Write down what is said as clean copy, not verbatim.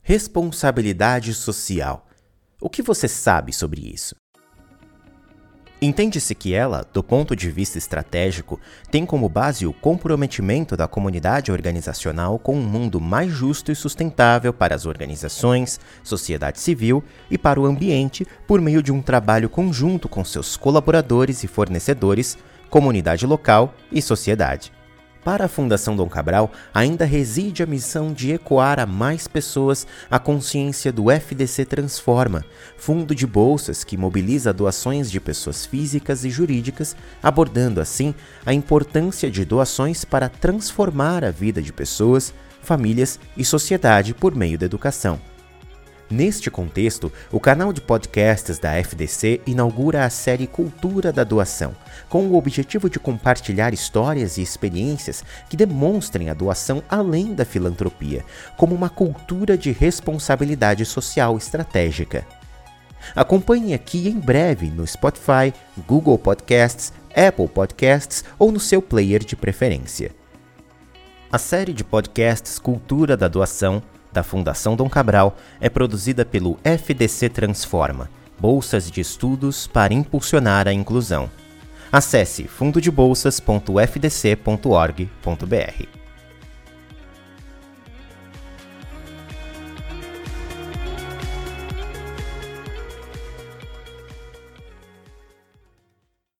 Responsabilidade social. O que você sabe sobre isso? Entende-se que ela, do ponto de vista estratégico, tem como base o comprometimento da comunidade organizacional com um mundo mais justo e sustentável para as organizações, sociedade civil e para o ambiente por meio de um trabalho conjunto com seus colaboradores e fornecedores, comunidade local e sociedade. Para a Fundação Dom Cabral, ainda reside a missão de ecoar a mais pessoas a consciência do FDC Transforma, fundo de bolsas que mobiliza doações de pessoas físicas e jurídicas, abordando assim a importância de doações para transformar a vida de pessoas, famílias e sociedade por meio da educação. Neste contexto, o canal de podcasts da FDC inaugura a série Cultura da Doação, com o objetivo de compartilhar histórias e experiências que demonstrem a doação além da filantropia, como uma cultura de responsabilidade social estratégica. Acompanhe aqui em breve no Spotify, Google Podcasts, Apple Podcasts ou no seu player de preferência. A série de podcasts Cultura da Doação da Fundação Dom Cabral é produzida pelo FDC Transforma, bolsas de estudos para impulsionar a inclusão. Acesse fundodebolsas.fdc.org.br.